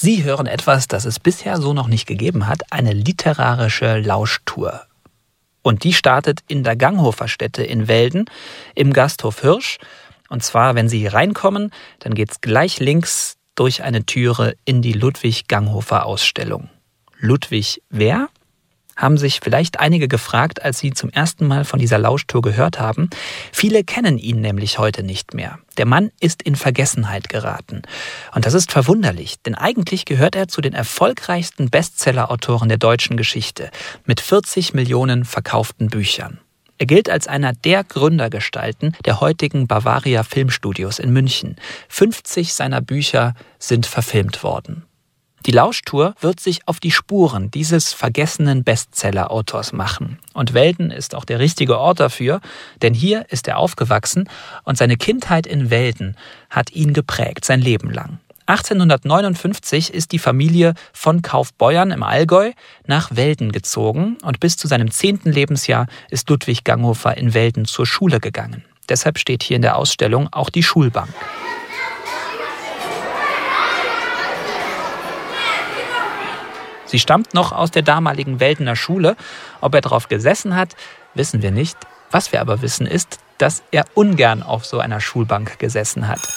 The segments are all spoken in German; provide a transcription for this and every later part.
Sie hören etwas, das es bisher so noch nicht gegeben hat, eine literarische Lauschtour. Und die startet in der Ganghofer-Stätte in Welden im Gasthof Hirsch. Und zwar, wenn Sie reinkommen, dann geht's gleich links durch eine Türe in die Ludwig-Ganghofer-Ausstellung. Ludwig wer? Haben sich vielleicht einige gefragt, als sie zum ersten Mal von dieser Lauschtour gehört haben. Viele kennen ihn nämlich heute nicht mehr. Der Mann ist in Vergessenheit geraten. Und das ist verwunderlich, denn eigentlich gehört er zu den erfolgreichsten Bestseller-Autoren der deutschen Geschichte mit 40 Millionen verkauften Büchern. Er gilt als einer der Gründergestalten der heutigen Bavaria Filmstudios in München. 50 seiner Bücher sind verfilmt worden. Die Lauschtour wird sich auf die Spuren dieses vergessenen Bestseller-Autors machen. Und Welden ist auch der richtige Ort dafür, denn hier ist er aufgewachsen und seine Kindheit in Welden hat ihn geprägt, sein Leben lang. 1859 ist die Familie von Kaufbeuern im Allgäu nach Welden gezogen und bis zu seinem 10. Lebensjahr ist Ludwig Ganghofer in Welden zur Schule gegangen. Deshalb steht hier in der Ausstellung auch die Schulbank. Sie stammt noch aus der damaligen Weldener Schule. Ob er drauf gesessen hat, wissen wir nicht. Was wir aber wissen ist, dass er ungern auf so einer Schulbank gesessen hat.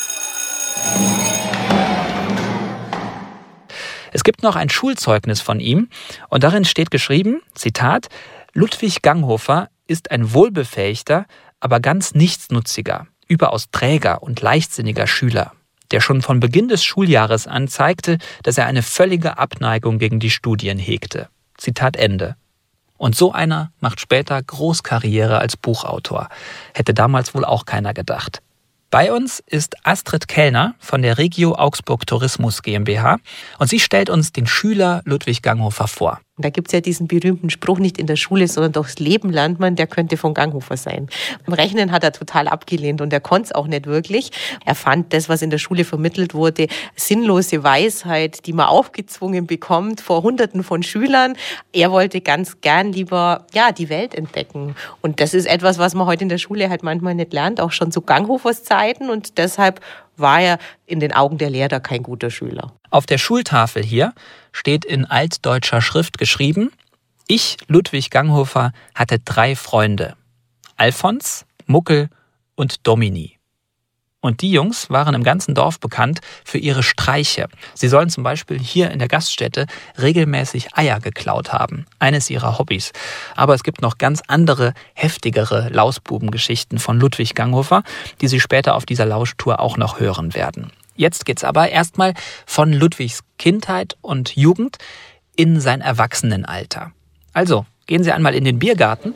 Es gibt noch ein Schulzeugnis von ihm und darin steht geschrieben, Zitat, Ludwig Ganghofer ist ein wohlbefähigter, aber ganz nichtsnutziger, überaus träger und leichtsinniger Schüler, der schon von Beginn des Schuljahres an zeigte, dass er eine völlige Abneigung gegen die Studien hegte. Zitat Ende. Und so einer macht später Großkarriere als Buchautor. Hätte damals wohl auch keiner gedacht. Bei uns ist Astrid Kellner von der Regio Augsburg Tourismus GmbH und sie stellt uns den Schüler Ludwig Ganghofer vor. Da gibt es ja diesen berühmten Spruch, nicht in der Schule, sondern durchs Leben lernt man, der könnte von Ganghofer sein. Beim Rechnen hat er total abgelehnt und er konnte es auch nicht wirklich. Er fand das, was in der Schule vermittelt wurde, sinnlose Weisheit, die man aufgezwungen bekommt vor Hunderten von Schülern. Er wollte ganz gern lieber die Welt entdecken. Und das ist etwas, was man heute in der Schule halt manchmal nicht lernt, auch schon zu Ganghofers Zeiten. Und deshalb war er in den Augen der Lehrer kein guter Schüler. Auf der Schultafel hier steht in altdeutscher Schrift geschrieben, ich, Ludwig Ganghofer, hatte 3 Freunde. Alfons, Muckel und Domini. Und die Jungs waren im ganzen Dorf bekannt für ihre Streiche. Sie sollen zum Beispiel hier in der Gaststätte regelmäßig Eier geklaut haben. Eines ihrer Hobbys. Aber es gibt noch ganz andere, heftigere Lausbubengeschichten von Ludwig Ganghofer, die Sie später auf dieser Lauschtour auch noch hören werden. Jetzt geht's aber erstmal von Ludwigs Kindheit und Jugend in sein Erwachsenenalter. Also, gehen Sie einmal in den Biergarten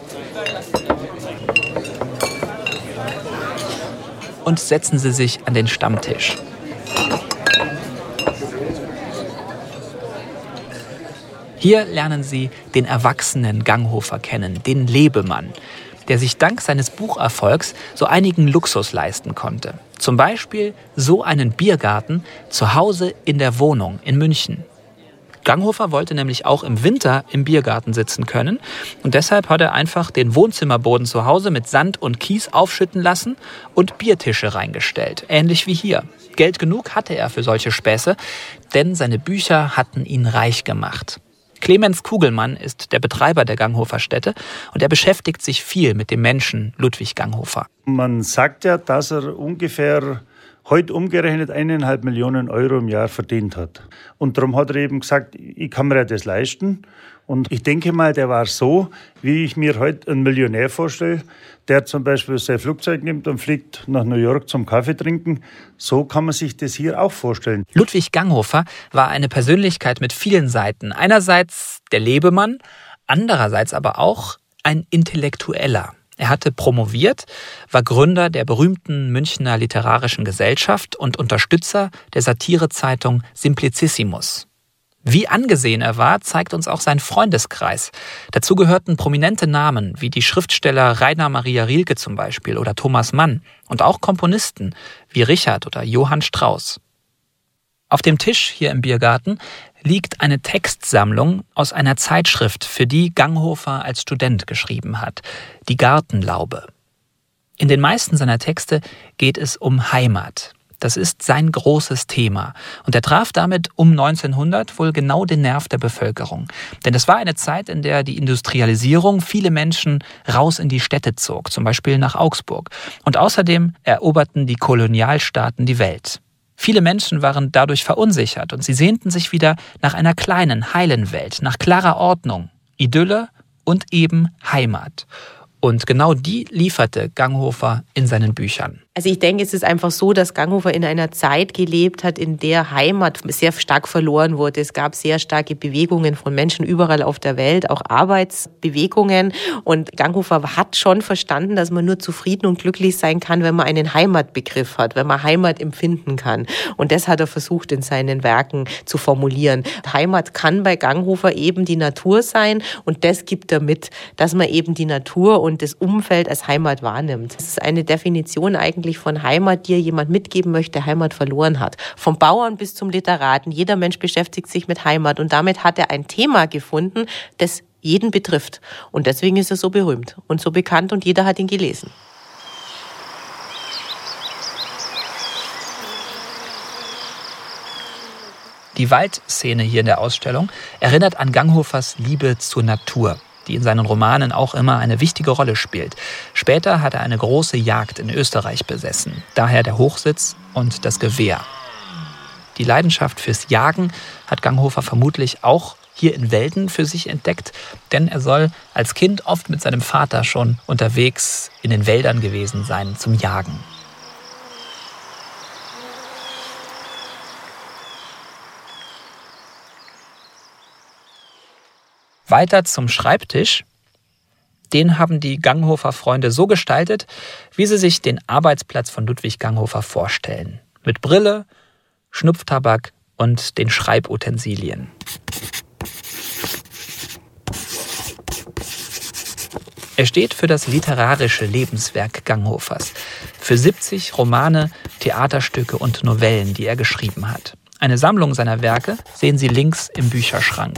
und setzen Sie sich an den Stammtisch. Hier lernen Sie den erwachsenen Ganghofer kennen, den Lebemann, der sich dank seines Bucherfolgs so einigen Luxus leisten konnte. Zum Beispiel so einen Biergarten zu Hause in der Wohnung in München. Ganghofer wollte nämlich auch im Winter im Biergarten sitzen können und deshalb hat er einfach den Wohnzimmerboden zu Hause mit Sand und Kies aufschütten lassen und Biertische reingestellt, ähnlich wie hier. Geld genug hatte er für solche Späße, denn seine Bücher hatten ihn reich gemacht. Clemens Kugelmann ist der Betreiber der Ganghofer-Stätte und er beschäftigt sich viel mit dem Menschen Ludwig Ganghofer. Man sagt ja, dass er ungefähr heute umgerechnet 1,5 Millionen Euro im Jahr verdient hat. Und darum hat er eben gesagt, ich kann mir das leisten. Und ich denke mal, der war so, wie ich mir heute einen Millionär vorstelle, der zum Beispiel sein Flugzeug nimmt und fliegt nach New York zum Kaffee trinken. So kann man sich das hier auch vorstellen. Ludwig Ganghofer war eine Persönlichkeit mit vielen Seiten. Einerseits der Lebemann, andererseits aber auch ein Intellektueller. Er hatte promoviert, war Gründer der berühmten Münchner Literarischen Gesellschaft und Unterstützer der Satirezeitung Simplicissimus. Wie angesehen er war, zeigt uns auch sein Freundeskreis. Dazu gehörten prominente Namen wie die Schriftsteller Rainer Maria Rilke zum Beispiel oder Thomas Mann und auch Komponisten wie Richard oder Johann Strauss. Auf dem Tisch hier im Biergarten liegt eine Textsammlung aus einer Zeitschrift, für die Ganghofer als Student geschrieben hat, die Gartenlaube. In den meisten seiner Texte geht es um Heimat. Das ist sein großes Thema. Und er traf damit um 1900 wohl genau den Nerv der Bevölkerung. Denn es war eine Zeit, in der die Industrialisierung viele Menschen raus in die Städte zog, zum Beispiel nach Augsburg. Und außerdem eroberten die Kolonialstaaten die Welt. Viele Menschen waren dadurch verunsichert und sie sehnten sich wieder nach einer kleinen, heilen Welt, nach klarer Ordnung, Idylle und eben Heimat. Und genau die lieferte Ganghofer in seinen Büchern. Also ich denke, es ist einfach so, dass Ganghofer in einer Zeit gelebt hat, in der Heimat sehr stark verloren wurde. Es gab sehr starke Bewegungen von Menschen überall auf der Welt, auch Arbeitsbewegungen. Und Ganghofer hat schon verstanden, dass man nur zufrieden und glücklich sein kann, wenn man einen Heimatbegriff hat, wenn man Heimat empfinden kann. Und das hat er versucht, in seinen Werken zu formulieren. Heimat kann bei Ganghofer eben die Natur sein und das gibt er mit, dass man eben die Natur und das Umfeld als Heimat wahrnimmt. Das ist eine Definition eigentlich von Heimat, die jemand mitgeben möchte, Heimat verloren hat. Vom Bauern bis zum Literaten. Jeder Mensch beschäftigt sich mit Heimat und damit hat er ein Thema gefunden, das jeden betrifft. Und deswegen ist er so berühmt und so bekannt und jeder hat ihn gelesen. Die Waldszene hier in der Ausstellung erinnert an Ganghofers Liebe zur Natur, die in seinen Romanen auch immer eine wichtige Rolle spielt. Später hat er eine große Jagd in Österreich besessen, daher der Hochsitz und das Gewehr. Die Leidenschaft fürs Jagen hat Ganghofer vermutlich auch hier in Velden für sich entdeckt, denn er soll als Kind oft mit seinem Vater schon unterwegs in den Wäldern gewesen sein zum Jagen. Weiter zum Schreibtisch. Den haben die Ganghofer-Freunde so gestaltet, wie sie sich den Arbeitsplatz von Ludwig Ganghofer vorstellen. Mit Brille, Schnupftabak und den Schreibutensilien. Er steht für das literarische Lebenswerk Ganghofers, für 70 Romane, Theaterstücke und Novellen, die er geschrieben hat. Eine Sammlung seiner Werke sehen Sie links im Bücherschrank.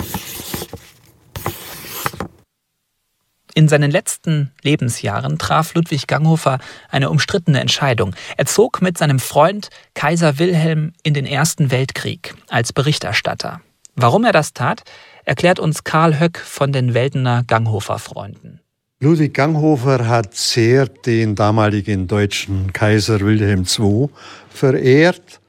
In seinen letzten Lebensjahren traf Ludwig Ganghofer eine umstrittene Entscheidung. Er zog mit seinem Freund Kaiser Wilhelm in den Ersten Weltkrieg als Berichterstatter. Warum er das tat, erklärt uns Karl Höck von den Veldener Ganghofer-Freunden. Ludwig Ganghofer hat sehr den damaligen deutschen Kaiser Wilhelm II verehrt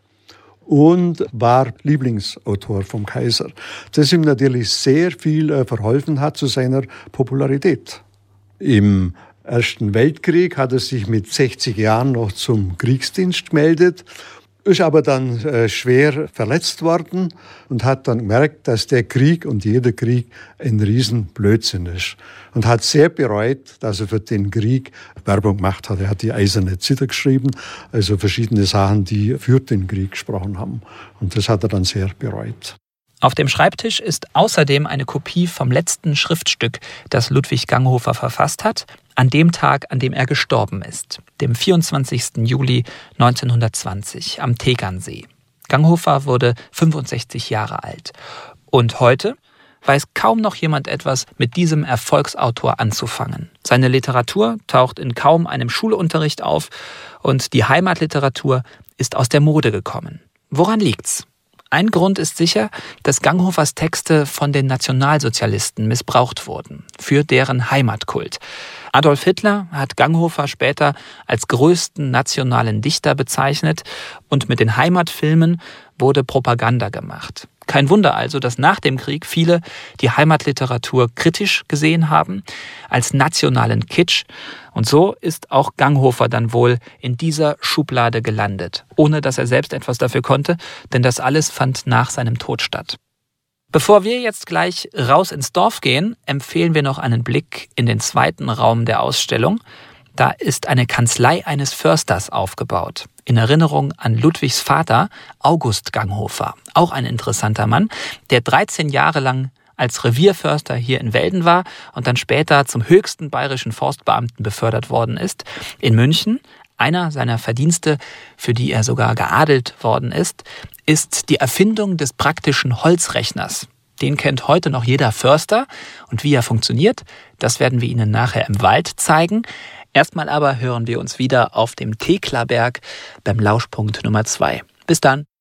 und war Lieblingsautor vom Kaiser, das ihm natürlich sehr viel verholfen hat zu seiner Popularität. Im Ersten Weltkrieg hat er sich mit 60 Jahren noch zum Kriegsdienst gemeldet, ist aber dann schwer verletzt worden und hat dann gemerkt, dass der Krieg und jeder Krieg ein Riesenblödsinn ist. Und hat sehr bereut, dass er für den Krieg Werbung gemacht hat. Er hat die Eiserne Zither geschrieben, also verschiedene Sachen, die für den Krieg gesprochen haben. Und das hat er dann sehr bereut. Auf dem Schreibtisch ist außerdem eine Kopie vom letzten Schriftstück, das Ludwig Ganghofer verfasst hat, an dem Tag, an dem er gestorben ist, dem 24. Juli 1920 am Tegernsee. Ganghofer wurde 65 Jahre alt. Und heute weiß kaum noch jemand etwas mit diesem Erfolgsautor anzufangen. Seine Literatur taucht in kaum einem Schulunterricht auf und die Heimatliteratur ist aus der Mode gekommen. Woran liegt's? Ein Grund ist sicher, dass Ganghofers Texte von den Nationalsozialisten missbraucht wurden, für deren Heimatkult. Adolf Hitler hat Ganghofer später als größten nationalen Dichter bezeichnet und mit den Heimatfilmen wurde Propaganda gemacht. Kein Wunder also, dass nach dem Krieg viele die Heimatliteratur kritisch gesehen haben, als nationalen Kitsch. Und so ist auch Ganghofer dann wohl in dieser Schublade gelandet, ohne dass er selbst etwas dafür konnte, denn das alles fand nach seinem Tod statt. Bevor wir jetzt gleich raus ins Dorf gehen, empfehlen wir noch einen Blick in den zweiten Raum der Ausstellung. Da ist eine Kanzlei eines Försters aufgebaut, in Erinnerung an Ludwigs Vater, August Ganghofer. Auch ein interessanter Mann, der 13 Jahre lang als Revierförster hier in Velden war und dann später zum höchsten bayerischen Forstbeamten befördert worden ist. In München, einer seiner Verdienste, für die er sogar geadelt worden ist die Erfindung des praktischen Holzrechners. Den kennt heute noch jeder Förster. Und wie er funktioniert, das werden wir Ihnen nachher im Wald zeigen. Erstmal aber hören wir uns wieder auf dem Teklaberg beim Lauschpunkt Nummer 2. Bis dann.